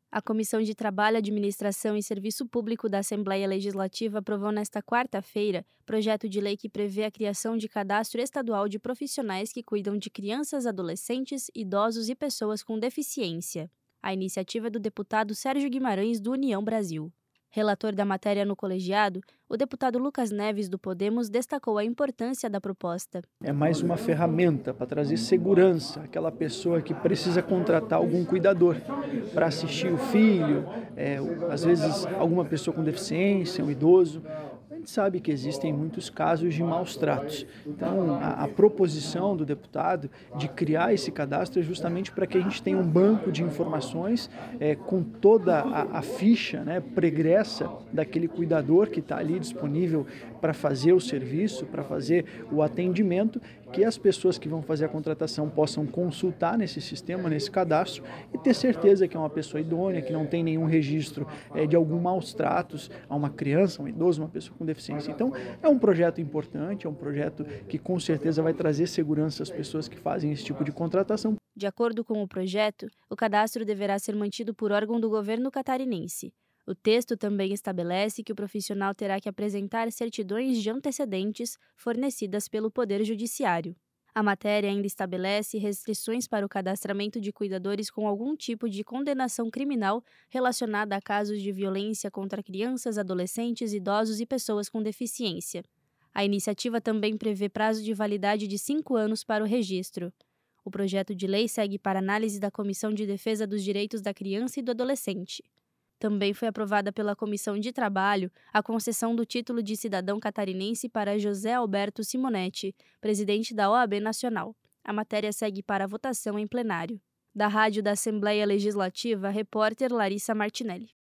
A Comissão de Trabalho, Administração e Serviço Público da Assembleia Legislativa aprovou nesta quarta-feira projeto de lei que prevê a criação de cadastro estadual de profissionais que cuidam de crianças, adolescentes, idosos e pessoas com deficiência. A iniciativa é do deputado Sérgio Guimarães, do União Brasil. Relator da matéria no colegiado, o deputado Lucas Neves, do Podemos, destacou a importância da proposta. É mais uma ferramenta para trazer segurança àquela pessoa que precisa contratar algum cuidador para assistir o filho, às vezes alguma pessoa com deficiência, um idoso. A gente sabe que existem muitos casos de maus tratos. Então, a proposição do deputado de criar esse cadastro é justamente para que a gente tenha um banco de informações com toda a ficha, pregressa daquele cuidador que está ali disponível para fazer o serviço, para fazer o atendimento, que as pessoas que vão fazer a contratação possam consultar nesse sistema, nesse cadastro, e ter certeza que é uma pessoa idônea, que não tem nenhum registro de algum maus tratos a uma criança, um idoso, uma pessoa com deficiência. Então, é um projeto importante, é um projeto que com certeza vai trazer segurança às pessoas que fazem esse tipo de contratação. De acordo com o projeto, o cadastro deverá ser mantido por órgão do governo catarinense. O texto também estabelece que o profissional terá que apresentar certidões de antecedentes fornecidas pelo Poder Judiciário. A matéria ainda estabelece restrições para o cadastramento de cuidadores com algum tipo de condenação criminal relacionada a casos de violência contra crianças, adolescentes, idosos e pessoas com deficiência. A iniciativa também prevê prazo de validade de 5 anos para o registro. O projeto de lei segue para análise da Comissão de Defesa dos Direitos da Criança e do Adolescente. Também foi aprovada pela Comissão de Trabalho a concessão do título de cidadão catarinense para José Alberto Simonetti, presidente da OAB Nacional. A matéria segue para a votação em plenário. Da Rádio da Assembleia Legislativa, repórter Larissa Martinelli.